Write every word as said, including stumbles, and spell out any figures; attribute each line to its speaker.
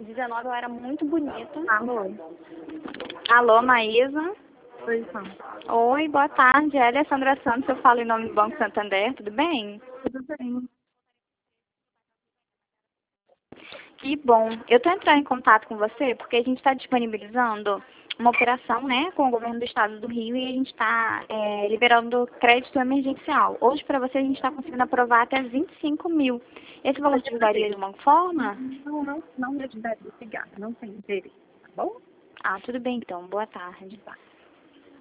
Speaker 1: dezenove eu era muito bonita.
Speaker 2: Alô?
Speaker 1: Alô, Maísa?
Speaker 2: Oi, São.
Speaker 1: Oi, boa tarde. É a Alessandra Santos, eu falo em nome do Banco Santander, tudo bem?
Speaker 2: Tudo bem.
Speaker 1: Que bom. Eu estou entrando em contato com você porque a gente está disponibilizando uma operação, né, com o governo do estado do Rio e a gente está é, liberando crédito emergencial. Hoje, para você, a gente está conseguindo aprovar até vinte e cinco mil. Esse valor te ajudaria de uma forma?
Speaker 2: Não, não, não me ajudaria. Obrigada. Não tem interesse, tá bom?
Speaker 1: Ah, tudo bem então. Boa tarde.
Speaker 2: Tá.